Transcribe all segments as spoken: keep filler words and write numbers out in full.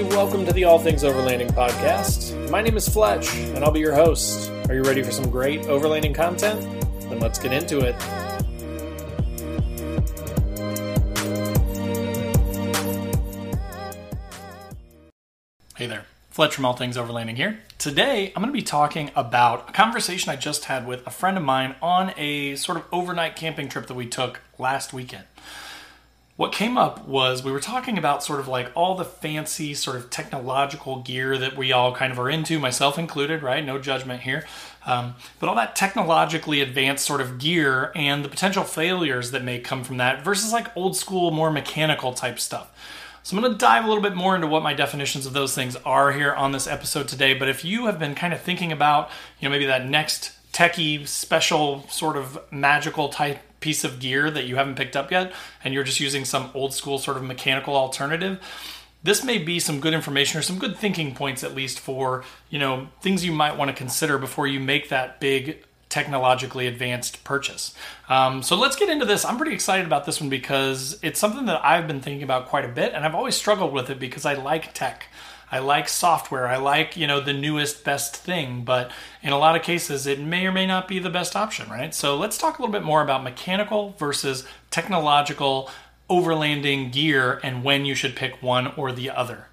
welcome to the All Things Overlanding podcast. My name is Fletch, and I'll be your host. Are you ready for some great overlanding content? Then let's get into it. Hey there, Fletch from All Things Overlanding here. Today, I'm going to be talking about a conversation I just had with a friend of mine on a sort of overnight camping trip that we took last weekend. What came up was we were talking about sort of like all the fancy sort of technological gear that we all kind of are into, myself included, right? No judgment here. Um, but all that technologically advanced sort of gear and the potential failures that may come from that versus like old school, more mechanical type stuff. So I'm going to dive a little bit more into what my definitions of those things are here on this episode today. But if you have been kind of thinking about, you know, maybe that next techie, special, sort of magical type piece of gear that you haven't picked up yet, and you're just using some old school sort of mechanical alternative, this may be some good information or some good thinking points, at least for, you know, things you might want to consider before you make that big technologically advanced purchase. Um, so let's get into this. I'm pretty excited about this one because it's something that I've been thinking about quite a bit, and I've always struggled with it because I like tech. I like software. I like, you know, the newest, best thing, but in a lot of cases, it may or may not be the best option, right? So let's talk a little bit more about mechanical versus technological overlanding gear and when you should pick one or the other.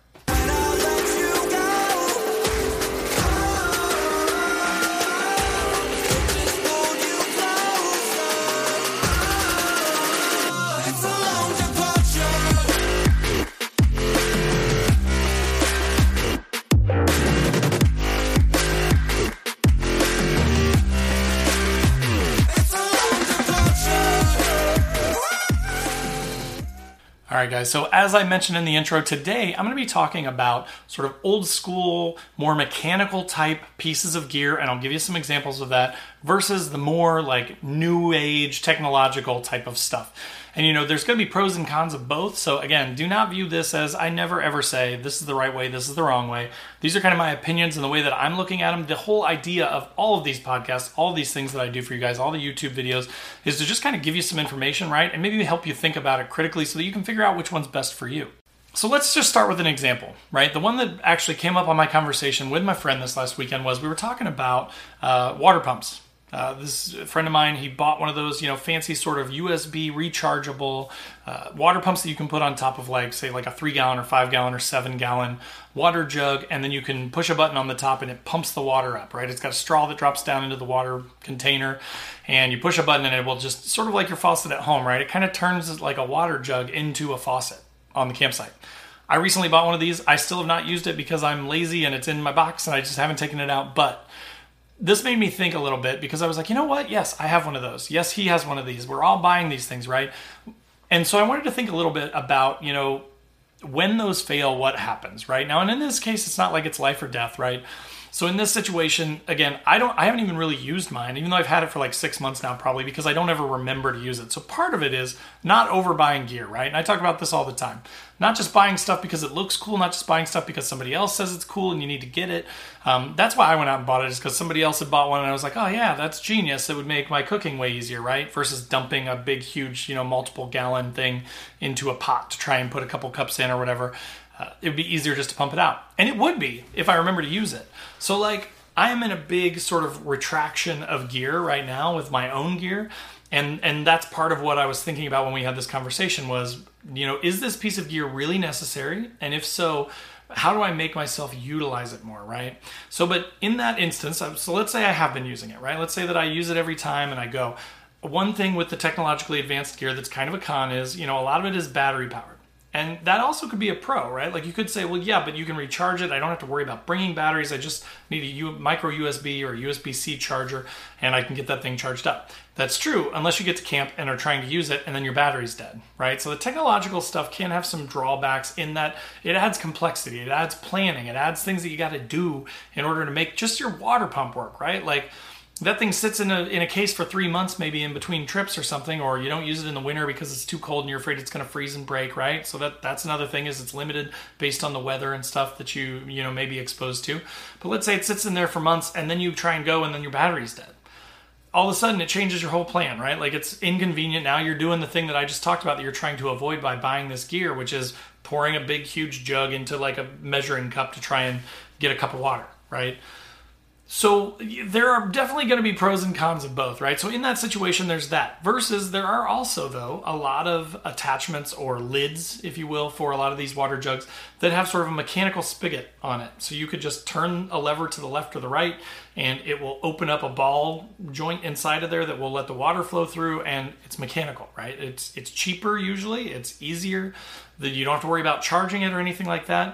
All right, guys, so as I mentioned in the intro, today I'm going to be talking about sort of old school, more mechanical type pieces of gear, and I'll give you some examples of that, versus the more like new age technological type of stuff. And you know, there's going to be pros and cons of both. So again, do not view this as I never ever say this is the right way, this is the wrong way. These are kind of my opinions and the way that I'm looking at them. The whole idea of all of these podcasts, all of these things that I do for you guys, all the YouTube videos, is to just kind of give you some information, right? And maybe help you think about it critically so that you can figure out which one's best for you. So let's just start with an example, right? The one that actually came up on my conversation with my friend this last weekend was we were talking about uh, water pumps. Uh, this friend of mine, he bought one of those, you know, fancy sort of U S B rechargeable uh, water pumps that you can put on top of like, say like a three gallon or five gallon or seven gallon water jug. And then you can push a button on the top and it pumps the water up, right? It's got a straw that drops down into the water container and you push a button and it will just sort of like your faucet at home, right? It kind of turns like a water jug into a faucet on the campsite. I recently bought one of these. I still have not used it because I'm lazy and it's in my box and I just haven't taken it out. But this made me think a little bit because I was like, you know what? Yes, I have one of those. Yes, he has one of these. We're all buying these things, right? And so I wanted to think a little bit about, you know, when those fail, what happens, right? Now, and in this case, it's not like it's life or death, right? So in this situation, again, I don't, I haven't even really used mine, even though I've had it for like six months now, probably because I don't ever remember to use it. So part of it is not overbuying gear, right? And I talk about this all the time. Not just buying stuff because it looks cool, not just buying stuff because somebody else says it's cool and you need to get it. Um, that's why I went out and bought it, is because somebody else had bought one and I was like, oh yeah, that's genius. It would make my cooking way easier, right? Versus dumping a big, huge, you know, multiple gallon thing into a pot to try and put a couple cups in or whatever. Uh, it would be easier just to pump it out. And it would be if I remember to use it. So like I am in a big sort of retraction of gear right now with my own gear. And and that's part of what I was thinking about when we had this conversation was, you know, is this piece of gear really necessary? And if so, how do I make myself utilize it more, right? So, but in that instance, so let's say I have been using it, right? Let's say that I use it every time and I go. One thing with the technologically advanced gear that's kind of a con is, you know, a lot of it is battery powered. And that also could be a pro, right? Like you could say, well, yeah, but you can recharge it. I don't have to worry about bringing batteries. I just need a U- micro U S B or U S B C charger, and I can get that thing charged up. That's true, unless you get to camp and are trying to use it, and then your battery's dead, right? So the technological stuff can have some drawbacks in that it adds complexity, it adds planning, it adds things that you got to do in order to make just your water pump work, right? Like that thing sits in a in a case for three months, maybe in between trips or something, or you don't use it in the winter because it's too cold and you're afraid it's going to freeze and break, right? So that that's another thing, is it's limited based on the weather and stuff that you you know may be exposed to. But let's say it sits in there for months and then you try and go and then your battery's dead. all of a sudden it changes your whole plan, right? Like it's inconvenient. Now you're doing the thing that I just talked about that you're trying to avoid by buying this gear, which is pouring a big, huge jug into like a measuring cup to try and get a cup of water, right? So there are definitely going to be pros and cons of both, right? So in that situation, there's that. Versus there are also, though, a lot of attachments or lids, if you will, for a lot of these water jugs that have sort of a mechanical spigot on it. So you could just turn a lever to the left or the right, and it will open up a ball joint inside of there that will let the water flow through, and it's mechanical, right? It's it's cheaper usually. It's easier. That you don't have to worry about charging it or anything like that.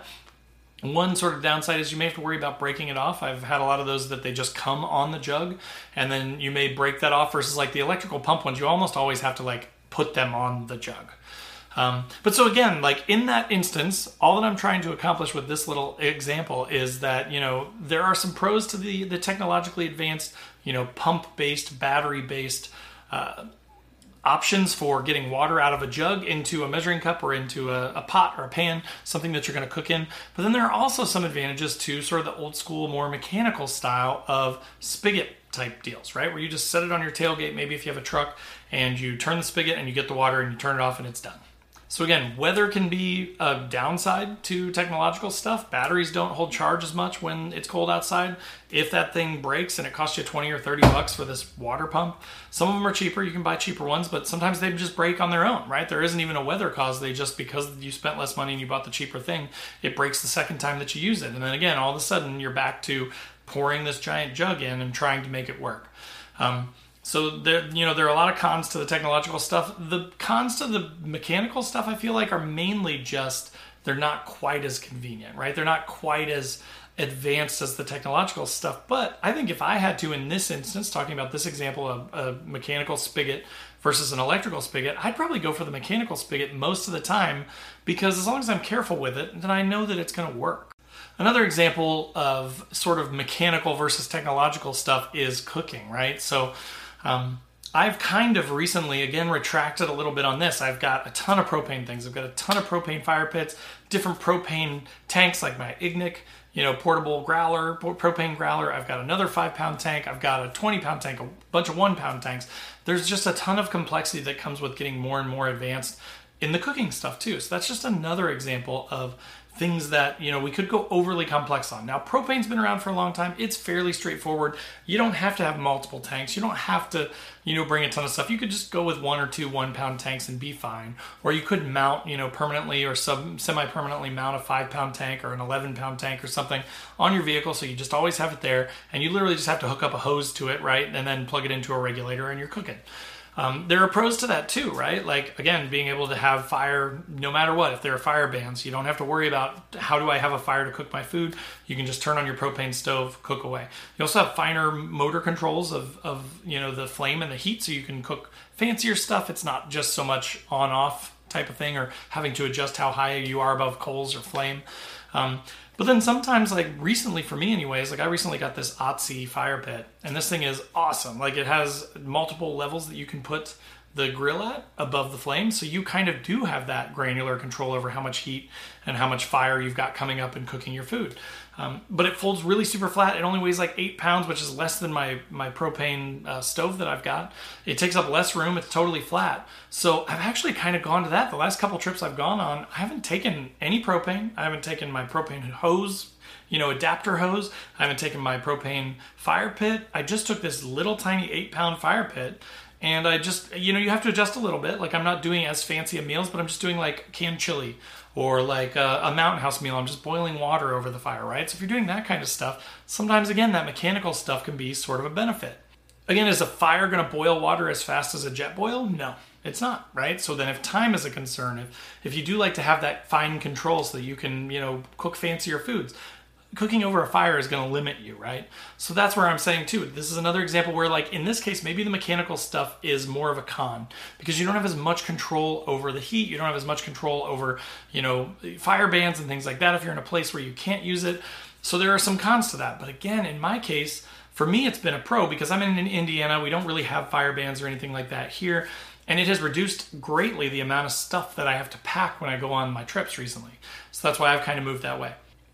One sort of downside is you may have to worry about breaking it off. I've had a lot of those that they just come on the jug, and then you may break that off versus like the electrical pump ones. You almost always have to like put them on the jug. Um, but so again, like in that instance, all that I'm trying to accomplish with this little example is that, you know, there are some pros to the, the technologically advanced, you know, pump-based, battery-based uh options for getting water out of a jug into a measuring cup or into a, a pot or a pan, something that you're going to cook in. But then there are also some advantages to sort of the old school, more mechanical style of spigot type deals, right? Where you just set it on your tailgate, maybe if you have a truck, and you turn the spigot and you get the water and you turn it off and it's done. So again, weather can be a downside to technological stuff. Batteries don't hold charge as much when it's cold outside. If that thing breaks and it costs you twenty or thirty bucks for this water pump, some of them are cheaper. You can buy cheaper ones, but sometimes they just break on their own, right? There isn't even a weather cause. They just, because you spent less money and you bought the cheaper thing, it breaks the second time that you use it. And then again, all of a sudden you're back to pouring this giant jug in and trying to make it work. Um, So there, you know, there are a lot of cons to the technological stuff. The cons to the mechanical stuff, I feel like, are mainly just they're not quite as convenient, right? They're not quite as advanced as the technological stuff. But I think if I had to, in this instance, talking about this example of a mechanical spigot versus an electrical spigot, I'd probably go for the mechanical spigot most of the time, because as long as I'm careful with it, then I know that it's going to work. Another example of sort of mechanical versus technological stuff is cooking, right? So Um, I've kind of recently, again, retracted a little bit on this. I've got a ton of propane things. I've got a ton of propane fire pits, different propane tanks like my Ignik, you know, portable growler, propane growler. I've got another five pound tank. I've got a twenty pound tank, a bunch of one pound tanks. There's just a ton of complexity that comes with getting more and more advanced in the cooking stuff too. So that's just another example of things that, you know, we could go overly complex on. Now, propane's been around for a long time. It's fairly straightforward. You don't have to have multiple tanks. You don't have to, you know, bring a ton of stuff. You could just go with one or two one pound tanks and be fine. Or you could mount, you know, permanently or sub semi-permanently mount a five pound tank or an eleven pound tank or something on your vehicle. So you just always have it there, and you literally just have to hook up a hose to it, right? And then plug it into a regulator and you're cooking. Um, there are pros to that too, right? Like, again, being able to have fire no matter what. If there are fire bans, you don't have to worry about how do I have a fire to cook my food. You can just turn on your propane stove, cook away. You also have finer motor controls of, of you know, the flame and the heat, so you can cook fancier stuff. It's not just so much on-off type of thing, or having to adjust how high you are above coals or flame. Um, But then sometimes, like recently for me anyways, like I recently got this Otzi fire pit, and this thing is awesome. Like it has multiple levels that you can put the grill at above the flame, so you kind of do have that granular control over how much heat and how much fire you've got coming up and cooking your food. Um, but it folds really super flat. It only weighs like eight pounds, which is less than my, my propane uh, stove that I've got. It takes up less room. It's totally flat. So I've actually kind of gone to that. The last couple trips I've gone on, I haven't taken any propane. I haven't taken my propane hose, you know, adapter hose. I haven't taken my propane fire pit. I just took this little tiny eight pound fire pit. And I just, you know, you have to adjust a little bit. Like I'm not doing as fancy of meals, but I'm just doing like canned chili or like a, a Mountain House meal. I'm just boiling water over the fire, right? So if you're doing that kind of stuff, sometimes, again, that mechanical stuff can be sort of a benefit. Again, is a fire going to boil water as fast as a jet boil? No, it's not, right? So then if time is a concern, if, if you do like to have that fine control so that you can, you know, cook fancier foods, cooking over a fire is going to limit you, right? So that's where I'm saying too, this is another example where, like, in this case, maybe the mechanical stuff is more of a con because you don't have as much control over the heat. You don't have as much control over, you know, fire bans and things like that if you're in a place where you can't use it. So there are some cons to that. But again, in my case, for me, it's been a pro because I'm in Indiana. We don't really have fire bans or anything like that here. And it has reduced greatly the amount of stuff that I have to pack when I go on my trips recently. So that's why I've kind of moved that way.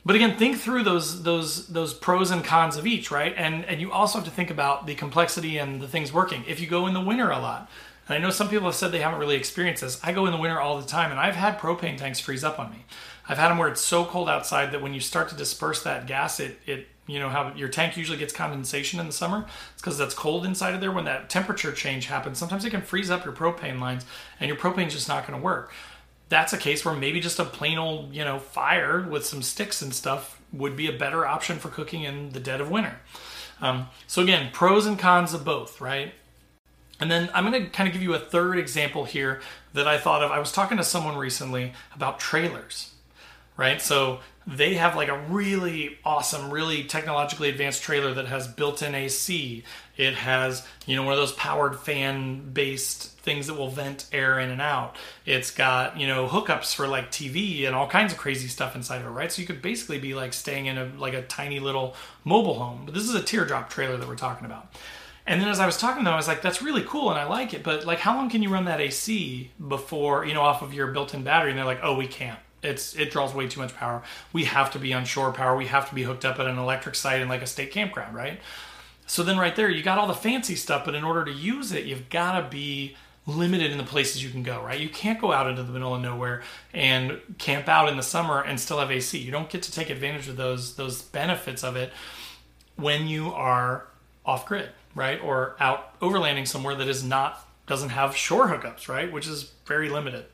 But again, think through those those those pros and cons of each, right? And and you also have to think about the complexity and the things working. If you go in the winter a lot, and I know some people have said they haven't really experienced this. I go in the winter all the time, and I've had propane tanks freeze up on me. I've had them where it's so cold outside that when you start to disperse that gas, it it you know how your tank usually gets condensation in the summer. It's because that's cold inside of there. When that temperature change happens, sometimes it can freeze up your propane lines, and your propane's just not going to work. That's a case where maybe just a plain old, you know, fire with some sticks and stuff would be a better option for cooking in the dead of winter. Um, so again, pros and cons of both, right? And then I'm going to kind of give you a third example here that I thought of. I was talking to someone recently about trailers, right? So they have like a really awesome, really technologically advanced trailer that has built-in A C. It has, you know, one of those powered fan-based things that will vent air in and out. It's got, you know, hookups for like T V and all kinds of crazy stuff inside of it, right? So you could basically be like staying in a like a tiny little mobile home. But this is a teardrop trailer that we're talking about. And then as I was talking to them, I was like, that's really cool and I like it, but like how long can you run that A C before, you know, off of your built-in battery? And they're like, oh, we can't. It's it draws way too much power. We have to be on shore power. We have to be hooked up at an electric site in like a state campground, right? So then right there, you got all the fancy stuff, but in order to use it, you've got to be limited in the places you can go, right? You can't go out into the middle of nowhere and camp out in the summer and still have A C. You don't get to take advantage of those those benefits of it when you are off grid, right? Or out overlanding somewhere that is not doesn't have shore hookups, right? Which is very limited.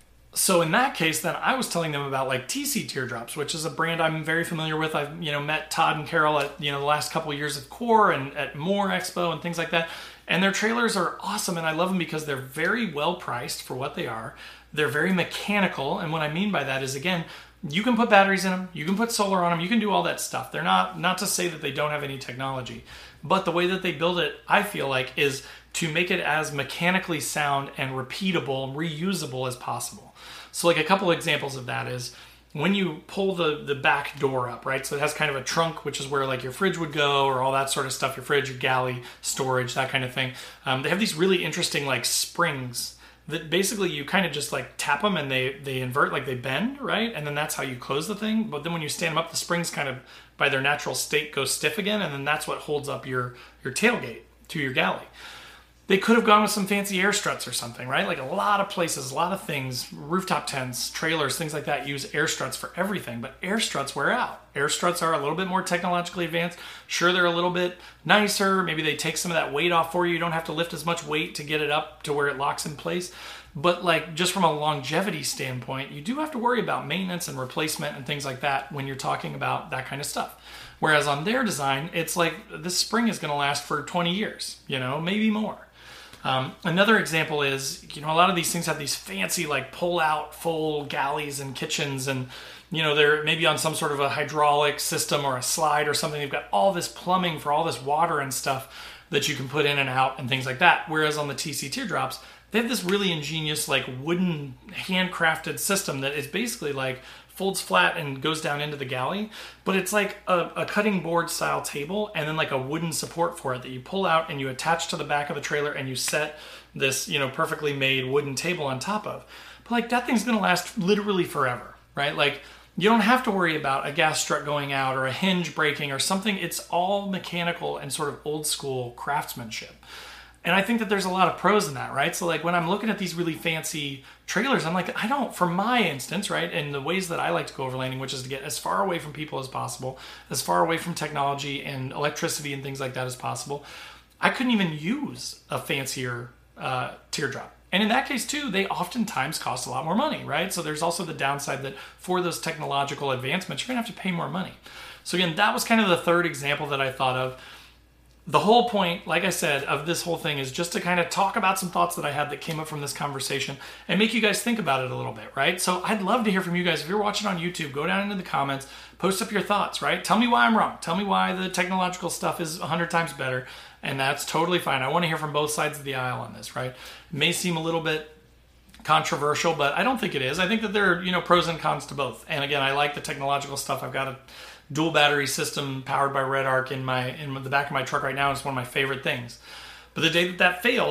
So in that case, then I was telling them about like T C Teardrops, which is a brand I'm very familiar with. I've, you know, met Todd and Carol at, you know, the last couple of years of Core and at More Expo and things like that. And their trailers are awesome, and I love them because they're very well priced for what they are. They're very mechanical, and what I mean by that is, again, you can put batteries in them, you can put solar on them, you can do all that stuff. They're not, not to say that they don't have any technology, but the way that they build it, I feel like, is to make it as mechanically sound and repeatable and reusable as possible. So like a couple examples of that is when you pull the, the back door up, right? So it has kind of a trunk, which is where like your fridge would go or all that sort of stuff, your fridge, your galley, storage, that kind of thing. Um, they have these really interesting like springs that basically you kind of just like tap them and they, they invert, like they bend, right? And then that's how you close the thing. But then when you stand them up, the springs kind of by their natural state go stiff again. And then that's what holds up your, your tailgate to your galley. They could have gone with some fancy air struts or something, right? Like a lot of places, a lot of things, rooftop tents, trailers, things like that use air struts for everything, but air struts wear out. Air struts are a little bit more technologically advanced. Sure, they're a little bit nicer. Maybe they take some of that weight off for you. You don't have to lift as much weight to get it up to where it locks in place. But like just from a longevity standpoint, you do have to worry about maintenance and replacement and things like that when you're talking about that kind of stuff. Whereas on their design, it's like this spring is going to last for twenty years, you know, maybe more. Um, another example is, you know, a lot of these things have these fancy like pull out full galleys and kitchens, and, you know, they're maybe on some sort of a hydraulic system or a slide or something. They've got all this plumbing for all this water and stuff that you can put in and out and things like that. Whereas on the T C Teardrops, they have this really ingenious like wooden handcrafted system that is basically like folds flat and goes down into the galley, but it's like a, a cutting board style table and then like a wooden support for it that you pull out and you attach to the back of the trailer and you set this, you know, perfectly made wooden table on top of. But like that thing's gonna last literally forever, right? Like you don't have to worry about a gas strut going out or a hinge breaking or something. It's all mechanical and sort of old school craftsmanship. And I think that there's a lot of pros in that, right? So like when I'm looking at these really fancy trailers, I'm like, I don't, for my instance, right? And the ways that I like to go overlanding, which is to get as far away from people as possible, as far away from technology and electricity and things like that as possible, I couldn't even use a fancier uh, teardrop. And in that case too, they oftentimes cost a lot more money, right? So there's also the downside that for those technological advancements, you're gonna have to pay more money. So again, that was kind of the third example that I thought of. The whole point, like I said, of this whole thing is just to kind of talk about some thoughts that I had that came up from this conversation and make you guys think about it a little bit, right? So I'd love to hear from you guys. If you're watching on YouTube, go down into the comments, post up your thoughts, right? Tell me why I'm wrong. Tell me why the technological stuff is a hundred times better, and that's totally fine. I want to hear from both sides of the aisle on this, right? It may seem a little bit controversial, but I don't think it is. I think that there are, you know, pros and cons to both. And again, I like the technological stuff. I've got a dual battery system powered by Red Arc in my in the back of my truck right now. It's one of my favorite things. But the day that that fails,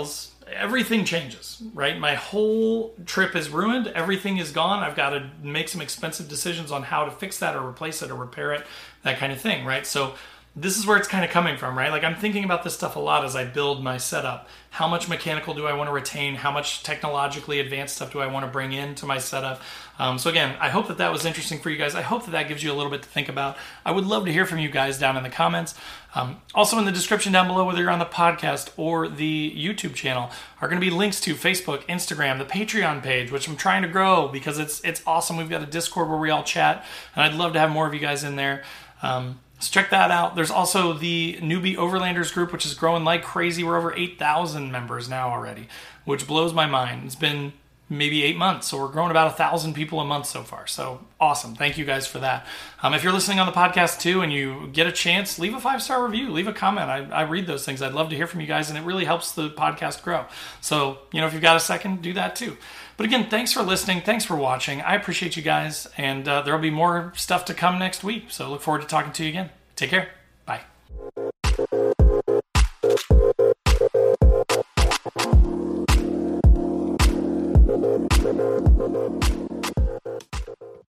everything changes, right? My whole trip is ruined. Everything is gone. I've got to make some expensive decisions on how to fix that or replace it or repair it, that kind of thing, right? So this is where it's kind of coming from, right? Like I'm thinking about this stuff a lot as I build my setup. How much mechanical do I want to retain? How much technologically advanced stuff do I want to bring into my setup? Um, so again, I hope that that was interesting for you guys. I hope that that gives you a little bit to think about. I would love to hear from you guys down in the comments. Um, also in the description down below, whether you're on the podcast or the YouTube channel, are going to be links to Facebook, Instagram, the Patreon page, which I'm trying to grow because it's it's awesome. We've got a Discord where we all chat, and I'd love to have more of you guys in there. Um, So check that out. There's also the Newbie Overlanders group, which is growing like crazy. We're over eight thousand members now already, which blows my mind. It's been maybe eight months, so we're growing about one thousand people a month so far. So awesome. Thank you guys for that. Um, if you're listening on the podcast too and you get a chance, leave a five-star review. Leave a comment. I, I read those things. I'd love to hear from you guys, and it really helps the podcast grow. So, you know, if you've got a second, do that too. But again, thanks for listening. Thanks for watching. I appreciate you guys, and uh, there'll be more stuff to come next week. So look forward to talking to you again. Take care. Bye.